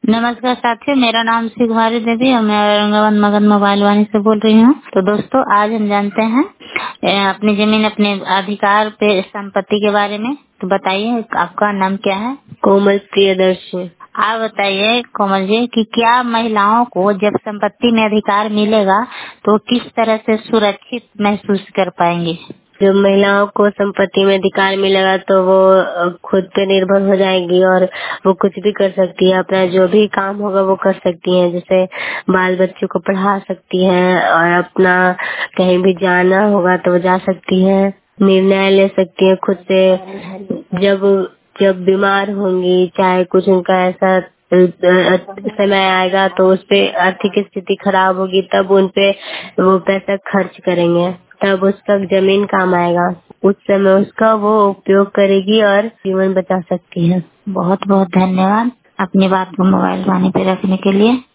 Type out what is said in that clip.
नमस्कार साथियों, मेरा नाम श्री कुमारी देवी और मैं औरंगाबाद मगध मोबाइल वाणी से बोल रही हूँ। तो दोस्तों, आज हम जानते हैं अपनी जमीन अपने अधिकार पे संपत्ति के बारे में। तो बताइए, आपका नाम क्या है? कोमल प्रियदर्शी। आप बताइए कोमल जी कि क्या महिलाओं को जब संपत्ति में अधिकार मिलेगा तो किस तरह से सुरक्षित महसूस कर पाएंगी? जब महिलाओं को संपत्ति में अधिकार मिलेगा तो वो खुद पे निर्भर हो जाएगी और वो कुछ भी कर सकती है। अपना जो भी काम होगा वो कर सकती हैं, जैसे बाल बच्चों को पढ़ा सकती हैं और अपना कहीं भी जाना होगा तो वो जा सकती हैं, निर्णय ले सकती है खुद से। जब जब बीमार होंगी, चाहे कुछ उनका ऐसा समय आएगा तो उस पे आर्थिक स्थिति खराब होगी, तब उन पे वो पैसा खर्च करेंगे, तब उसका जमीन काम आएगा। उस समय उसका वो उपयोग करेगी और जीवन बचा सकती है। बहुत बहुत धन्यवाद अपनी बात को मोबाइल वाणी पे रखने के लिए।